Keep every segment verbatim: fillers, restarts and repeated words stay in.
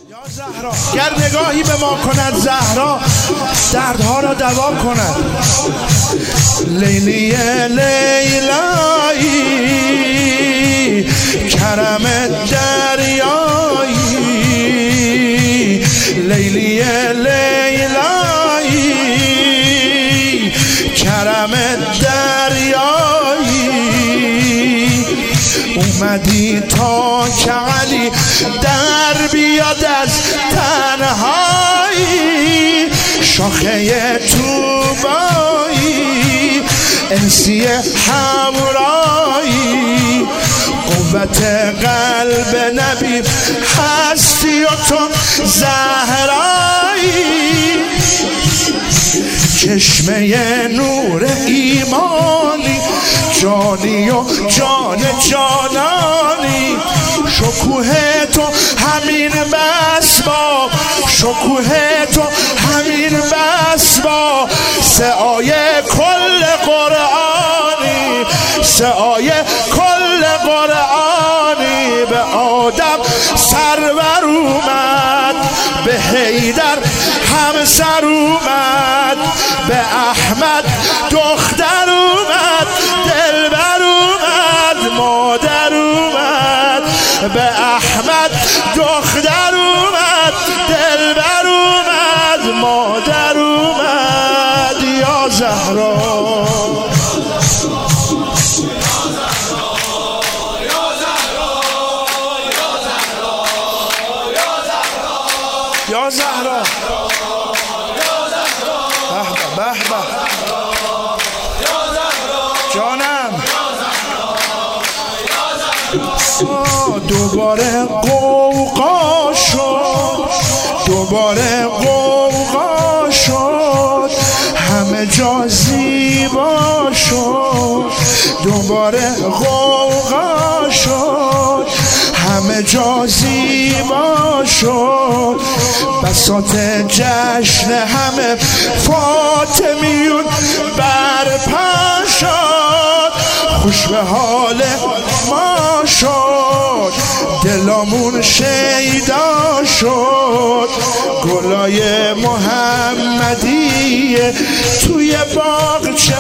یا زهرا گر نگاهی به ما کند زهرا دردها را دوا کند. لیلی لیلایی کرم دریایی لیلی لیلایی کرم دریایی اومدی تا که علی در بیاد از تنهایی شاخه توبایی انسی همرایی قوت قلب نبی هستی و تو زهرایی چشمه نور ایمانی جانی و جان جانانی شکوه تو همین بس با شکوه تو همین بس با سعای کل قرآنی سعای کل قرآنی به آدم سرور اومد به حیدر همسر اومد به احمد دختر اومد دلبر اومد مادر اومد به احمد دختر اومد دلبر اومد مادر اومد. یا زهرا یا زهرا به به جانم دوباره قوقا شد دوباره قوقا شد همه جا زیبا شد دوباره قوقا شد همه جا زیبا شد بساط جشن همه فاطمیون برپا شد خوش به حال ما شد دلامون شیدا شد گلای محمدی توی باغچه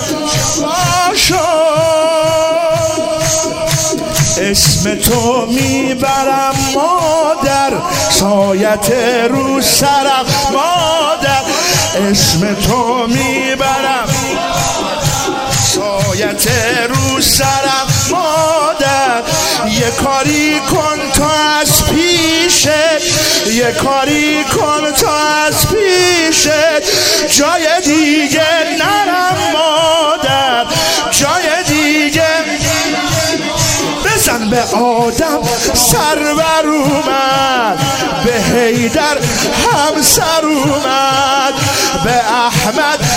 شد اسم تو میبرم مادر سایت رو سرم مادر اسم تو میبرم سایت رو سرم مادر یه کاری کن تا از پیشت یه کاری کن تا از پیشت جای دیگه نرم مادر جای دیگه بزن به آدم سرور اومد به حیدر همسر اومد به احمد